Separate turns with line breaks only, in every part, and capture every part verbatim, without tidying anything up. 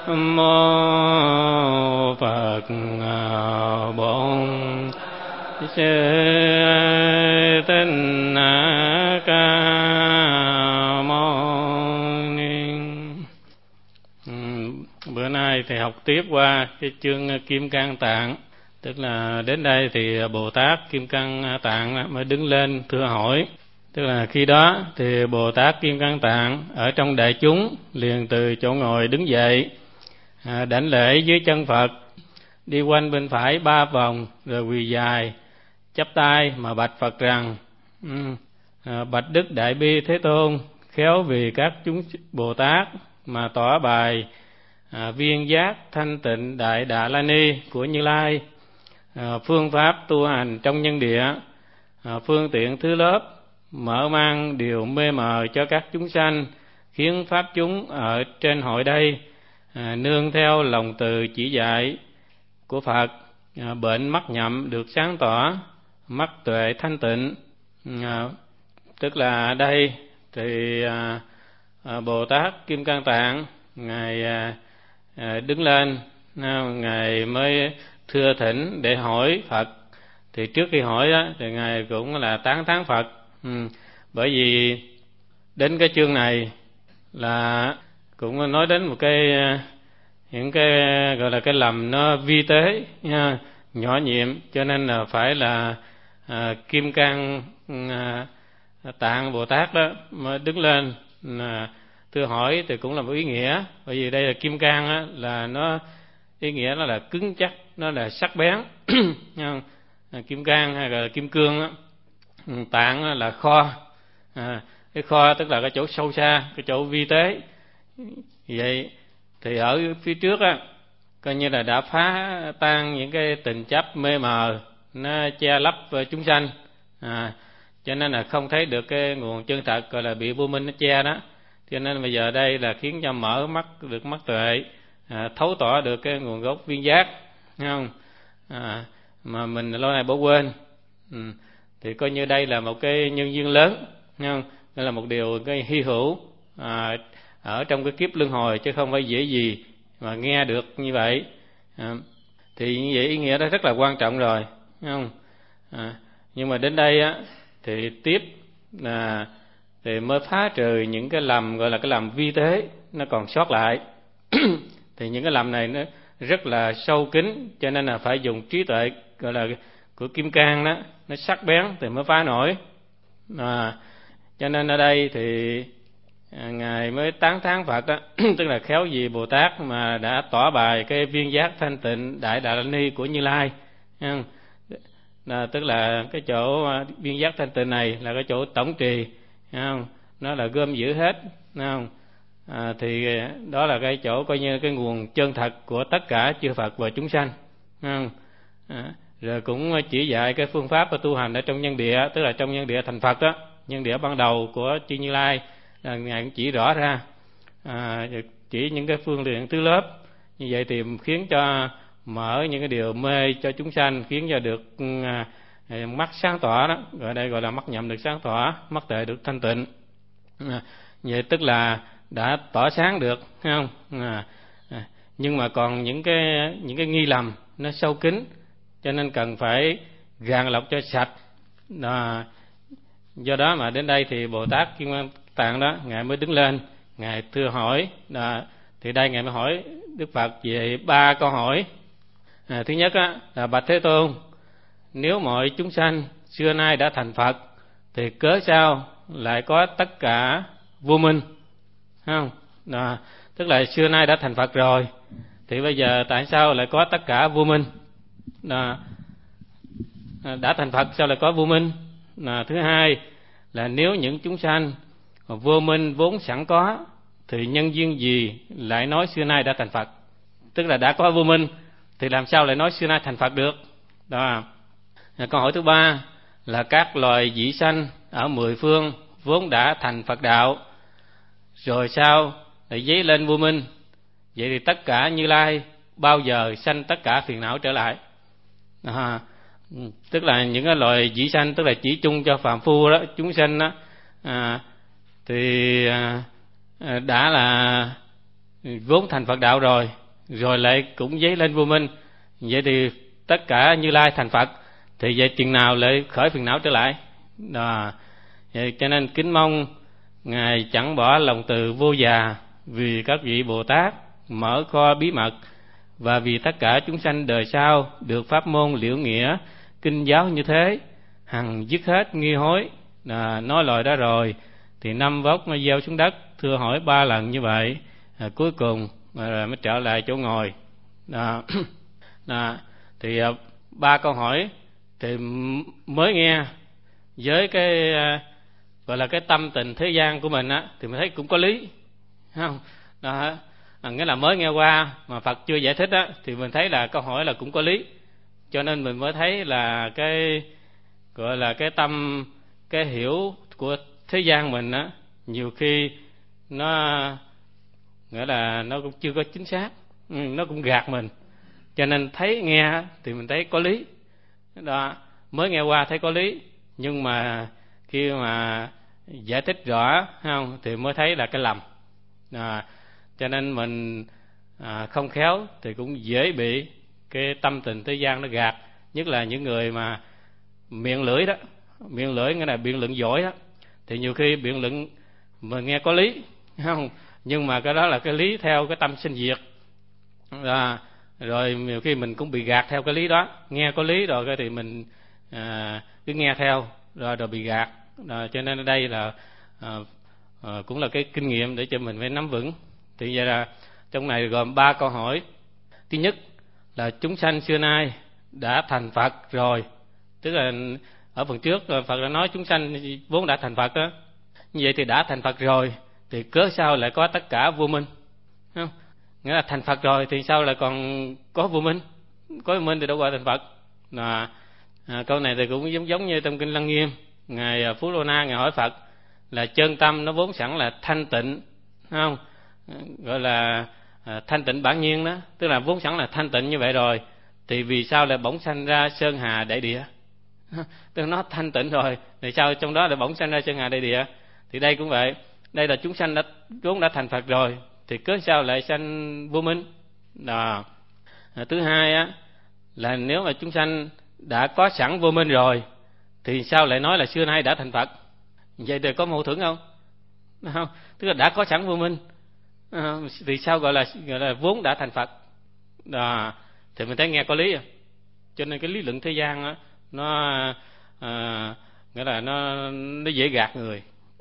mô Phật Bổn Sư Thích Ca Mâu Ni. Bữa nay thì học tiếp qua cái chương Kim Cang Tạng, tức là đến đây thì Bồ Tát Kim Cang Tạng mới đứng lên thưa hỏi. Tức là khi đó thì Bồ Tát Kim Cang Tạng ở trong đại chúng liền từ chỗ ngồi đứng dậy, à, đảnh lễ dưới chân Phật, đi quanh bên phải ba vòng rồi quỳ dài chắp tay mà bạch Phật rằng: um, à, bạch Đức Đại Bi Thế Tôn, khéo vì các chúng Bồ Tát mà tỏ bài à, viên giác thanh tịnh Đại Đà La Ni của Như Lai, à, phương pháp tu hành trong nhân địa, à, phương tiện thứ lớp mở mang điều mê mờ cho các chúng sanh, khiến pháp chúng ở trên hội đây à, nương theo lòng từ chỉ dạy của Phật, à, bệnh mắt nhậm được sáng tỏ, mắt tuệ thanh tịnh. À, tức là đây thì à, à, Bồ Tát Kim Cang Tạng ngài à, à, đứng lên, à, ngài mới thưa thỉnh để hỏi Phật. Thì trước khi hỏi đó thì ngài cũng là tán thán Phật. Ừ, bởi vì đến cái chương này là cũng nói đến một cái những cái gọi là cái lầm nó vi tế nha, nhỏ nhiệm, cho nên là phải là à, Kim Cang à, Tạng Bồ Tát đó mới đứng lên à, thưa hỏi thì cũng là một ý nghĩa. Bởi vì đây là Kim Cang á, là nó ý nghĩa nó là cứng chắc, nó là sắc bén. Kim Cang hay là kim cương á, Tạng là kho, à, cái kho tức là cái chỗ sâu xa, cái chỗ vi tế. Vậy thì ở phía trước á, coi như là đã phá tan những cái tình chấp mê mờ nó che lấp chúng sanh, à, cho nên là không thấy được cái nguồn chân thật, gọi là bị vô minh nó che đó. Cho nên bây giờ đây là khiến cho mở mắt được mắt tuệ, à, thấu tỏ được cái nguồn gốc viên giác, thấy không? À, mà mình lâu nay bỏ quên. Ừ. Thì coi như đây là một cái nhân duyên lớn, thấy không? Đây là một điều cái hy hữu à, ở trong cái kiếp luân hồi, chứ không phải dễ gì mà nghe được như vậy. À, thì như vậy ý nghĩa đó rất là quan trọng rồi, thấy không? À, nhưng mà đến đây á thì tiếp là thì mới phá trừ những cái lầm gọi là cái lầm vi tế nó còn sót lại. Thì những cái lầm này nó rất là sâu kín, cho nên là phải dùng trí tuệ gọi là của Kim Cang đó, nó sắc bén thì mới phá nổi. À, cho nên ở đây thì à, ngài mới tán thán Phật đó, tức là khéo gì Bồ Tát mà đã tỏ bài cái viên giác thanh tịnh Đại Đà La Ni của Như Lai. À, tức là cái chỗ viên giác thanh tịnh này là cái chỗ tổng trì, không? Nó là gom giữ hết, không? À, thì đó là cái chỗ coi như cái nguồn chân thật của tất cả chư Phật và chúng sanh, không? À, rồi cũng chỉ dạy cái phương pháp tu hành ở trong nhân địa, tức là trong nhân địa thành Phật đó, nhân địa ban đầu của chư Như Lai là ngài cũng chỉ rõ ra, à, chỉ những cái phương tiện tứ lớp như vậy thì khiến cho mở những cái điều mê cho chúng sanh, khiến cho được à, mắt sáng tỏ đó, gọi đây gọi là mắt nhậm được sáng tỏ, mắt tuệ được thanh tịnh. À, vậy tức là đã tỏ sáng được, thấy không? À, à, nhưng mà còn những cái những cái nghi lầm nó sâu kín, cho nên cần phải gạn lọc cho sạch. À, do đó mà đến đây thì Bồ Tát Kim Cang Tạng đó ngài mới đứng lên, ngài thưa hỏi. À, thì đây ngài mới hỏi Đức Phật về ba câu hỏi. À, thứ nhất á, là bạch Thế Tôn, nếu mọi chúng sanh xưa nay đã thành Phật thì cớ sao lại có tất cả vô minh, không? À, tức là xưa nay đã thành Phật rồi thì bây giờ tại sao lại có tất cả vô minh? À, đã thành Phật sao lại có vô minh? À, thứ hai là nếu những chúng sanh vô minh vốn sẵn có thì nhân duyên gì lại nói xưa nay đã thành Phật? Tức là đã có vô minh thì làm sao lại nói xưa nay thành Phật được? Đó. À, câu hỏi thứ ba là các loài dị sanh ở mười phương vốn đã thành Phật đạo, rồi sao lại dấy lên vô minh? Vậy thì tất cả Như Lai bao giờ sanh tất cả phiền não trở lại? À, tức là những cái loài dị sanh, tức là chỉ chung cho phàm phu đó, chúng sanh đó, à, thì à, đã là vốn thành Phật đạo rồi, rồi lại cũng dấy lên vô minh, vậy thì tất cả Như Lai thành Phật, thì vậy chừng nào lại khởi phiền não trở lại đó. Vậy cho nên kính mong Ngài chẳng bỏ lòng từ vô già, vì các vị Bồ Tát mở kho bí mật, và vì tất cả chúng sanh đời sau được pháp môn liễu nghĩa kinh giáo như thế, hằng dứt hết nghi hối. À, nói lời đó rồi thì năm vóc nó gieo xuống đất, thưa hỏi ba lần như vậy, à, cuối cùng à, mới trở lại chỗ ngồi đó. Đó. Thì à, ba câu hỏi thì mới nghe với cái à, gọi là cái tâm tình thế gian của mình á, thì mình thấy cũng có lý, không đó. À, nghĩa là mới nghe qua mà Phật chưa giải thích á, thì mình thấy là câu hỏi là cũng có lý, cho nên mình mới thấy là cái gọi là cái tâm, cái hiểu của thế gian mình á, nhiều khi nó nghĩa là nó cũng chưa có chính xác, nó cũng gạt mình, cho nên thấy nghe thì mình thấy có lý đó, mới nghe qua thấy có lý, nhưng mà khi mà giải thích rõ không thì mới thấy là cái lầm à, cho nên mình à, không khéo thì cũng dễ bị cái tâm tình thế gian nó gạt, nhất là những người mà miệng lưỡi đó, miệng lưỡi nghĩa là biện luận giỏi đó, thì nhiều khi biện luận mình nghe có lý không, nhưng mà cái đó là cái lý theo cái tâm sinh diệt à, rồi nhiều khi mình cũng bị gạt theo cái lý đó, nghe có lý rồi cái thì mình à, cứ nghe theo rồi rồi bị gạt à, cho nên ở đây là à, à, cũng là cái kinh nghiệm để cho mình phải nắm vững. Thì vậy là trong này gồm ba câu hỏi. Thứ nhất là chúng sanh xưa nay đã thành Phật rồi, tức là ở phần trước Phật đã nói chúng sanh vốn đã thành Phật đó, như vậy thì đã thành Phật rồi thì cớ sao lại có tất cả vô minh, không? Nghĩa là thành Phật rồi thì sao lại còn có vô minh, có vô minh thì đâu gọi thành Phật là à, câu này thì cũng giống giống như trong kinh Lăng Nghiêm, ngài Phú Lô Na ngài hỏi Phật là chân tâm nó vốn sẵn là thanh tịnh, không, gọi là à, thanh tịnh bản nhiên đó, tức là vốn sẵn là thanh tịnh như vậy rồi, thì vì sao lại bỗng sanh ra sơn hà đại địa, tức là nó thanh tịnh rồi thì sao trong đó lại bỗng sanh ra sơn hà đại địa. Thì đây cũng vậy, đây là chúng sanh đã vốn đã thành Phật rồi thì cớ sao lại sanh vô minh đó. À, thứ hai á là nếu mà chúng sanh đã có sẵn vô minh rồi thì sao lại nói là xưa nay đã thành Phật, vậy thì có mâu thuẫn không? Không, tức là đã có sẵn vô minh à, thì sao gọi là gọi là vốn đã thành Phật đó, thì mình thấy nghe có lý à. Cho nên cái lý luận thế gian á, nó à, nghĩa là nó nó dễ gạt người.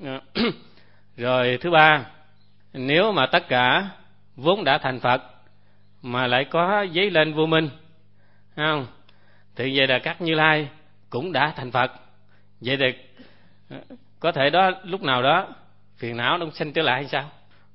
Rồi thứ ba, nếu mà tất cả vốn đã thành Phật mà lại có dấy lên vô minh, không, thì vậy là các Như Lai cũng đã thành Phật, vậy thì có thể đó lúc nào đó phiền não nó sinh trở lại hay sao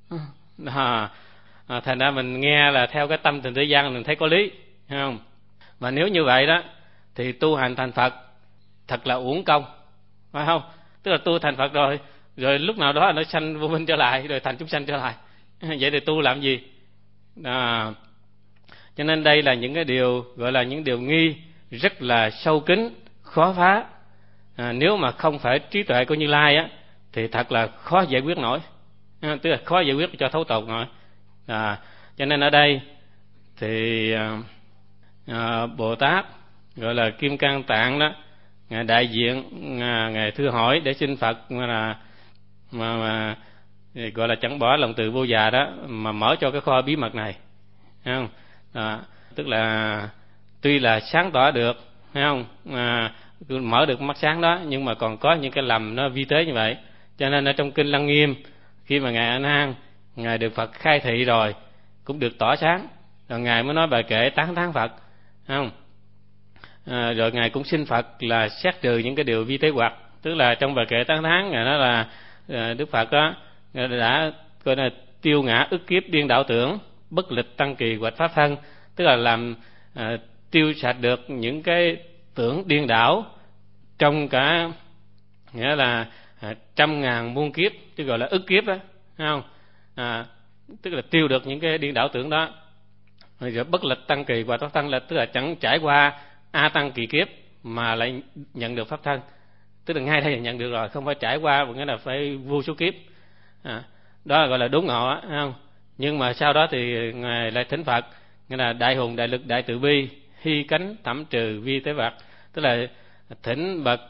à, à, thành ra mình nghe là theo cái tâm tình thế gian mình thấy có lý, không? Mà nếu như vậy đó thì tu hành thành Phật thật là uổng công, phải không? Tức là tu thành Phật rồi, rồi lúc nào đó nó sanh vô minh trở lại, rồi thành chúng sanh trở lại, vậy thì tu làm gì à, cho nên đây là những cái điều gọi là những điều nghi rất là sâu kín, khó phá à, nếu mà không phải trí tuệ của Như Lai á thì thật là khó giải quyết nổi à, tức là khó giải quyết cho thấu tột nổi à, cho nên ở đây thì à, à, Bồ Tát gọi là Kim Cang Tạng đó, ngài đại diện à, ngài thưa hỏi để xin Phật mà là mà, mà gọi là chẳng bỏ lòng từ vô già đó mà mở cho cái kho bí mật này, thấy không? À, tức là tuy là sáng tỏ được, thấy không? À, mở được mắt sáng đó, nhưng mà còn có những cái lầm nó vi tế như vậy. Cho nên ở trong kinh Lăng Nghiêm, khi mà ngài A Nan ngài được Phật khai thị rồi, cũng được tỏ sáng, rồi ngài mới nói bài kệ tán thán Phật, thấy không? À, rồi ngài cũng xin Phật là xét trừ những cái điều vi tế hoặc, tức là trong bài kệ tán thán ngài nói là à, Đức Phật đó đã gọi là tiêu ngã ức kiếp điên đảo tưởng, bất lịch tăng kỳ hoạch pháp thân, tức là làm à, tiêu sạch được những cái tưởng điên đảo trong cả nghĩa là à, trăm ngàn muôn kiếp, chứ gọi là ức kiếp đó, thấy không? À, tức là tiêu được những cái điên đảo tưởng đó. Rồi bất lịch tăng kỳ hoạch pháp thân là tức là chẳng trải qua a tăng kỳ kiếp mà lại nhận được pháp thân, tức là ngay đây là nhận được rồi, không phải trải qua, nghĩa là phải vô số kiếp à, đó là gọi là đốn ngộ á, không? Nhưng mà sau đó thì ngài lại thỉnh Phật, nghĩa là đại hùng đại lực đại từ bi, hy cánh thẩm trừ vi tế vật, tức là thỉnh bậc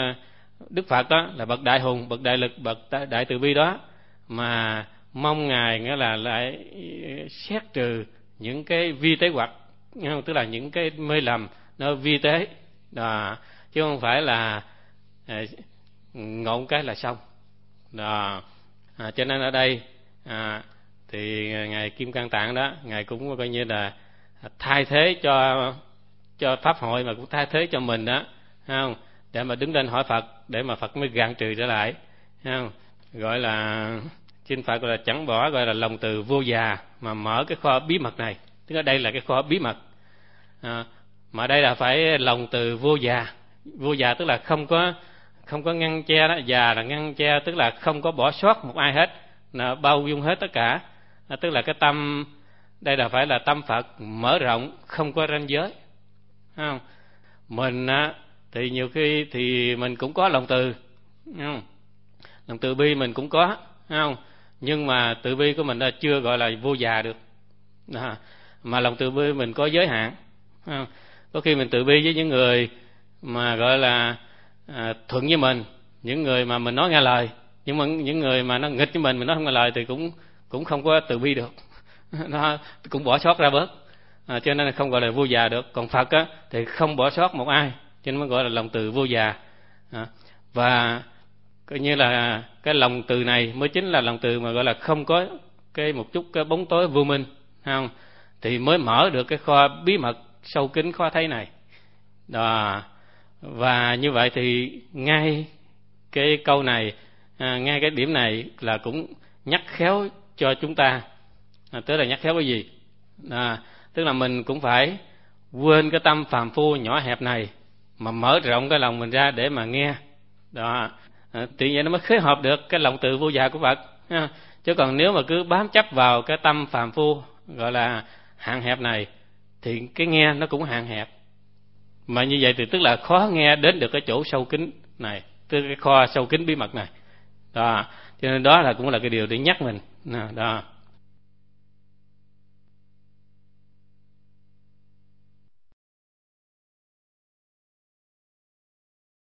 Đức Phật đó là bậc đại hùng, bậc đại lực, bậc đại từ bi đó, mà mong ngài nghĩa là lại xét trừ những cái vi tế hoặc, tức là những cái mê lầm nó vi tế đó, chứ không phải là à, ngộn cái là xong đó. À, cho nên ở đây à, thì ngài Kim Cang Tạng đó, ngài cũng coi như là thay thế cho cho pháp hội, mà cũng thay thế cho mình đó, không, để mà đứng lên hỏi Phật, để mà Phật mới gạn trừ trở lại, không, gọi là xin Phật gọi là chẳng bỏ, gọi là lòng từ vô già mà mở cái kho bí mật này, tức là đây là cái kho bí mật à, mà đây là phải lòng từ vô già. Vô già tức là không có không có ngăn che đó, già là ngăn che, tức là không có bỏ sót một ai hết, là bao dung hết tất cả à, tức là cái tâm đây là phải là tâm Phật mở rộng, không có ranh giới, không. Mình á thì nhiều khi thì mình cũng có lòng từ, không, lòng từ bi mình cũng có, không, nhưng mà từ bi của mình đã chưa gọi là vô già được à, mà lòng từ bi mình có giới hạn, không? Có khi mình từ bi với những người mà gọi là à, thuận với mình, những người mà mình nói nghe lời, nhưng mà những người mà nó nghịch với mình mình nói không nghe lời thì cũng cũng không có từ bi được nó cũng bỏ sót ra bớt à, cho nên là không gọi là vô già được. Còn Phật á thì không bỏ sót một ai, cho nên mới gọi là lòng từ vô già à, và coi như là cái lòng từ này mới chính là lòng từ mà gọi là không có cái một chút cái bóng tối vô minh, không, thì mới mở được cái kho bí mật sâu kín khó thấy này đó. Và như vậy thì ngay cái câu này à, ngay cái điểm này là cũng nhắc khéo cho chúng ta à, tức là nhắc khéo cái gì à, tức là mình cũng phải quên cái tâm phàm phu nhỏ hẹp này, mà mở rộng cái lòng mình ra để mà nghe đó à, thì vậy nó mới khế hợp được cái lòng từ vô già của Phật à, chứ còn nếu mà cứ bám chấp vào cái tâm phàm phu gọi là hạn hẹp này thì cái nghe nó cũng hạn hẹp, mà như vậy thì tức là khó nghe đến được cái chỗ sâu kín này, tức cái kho sâu kín bí mật này đó. Cho nên đó là cũng là cái điều để nhắc mình đó.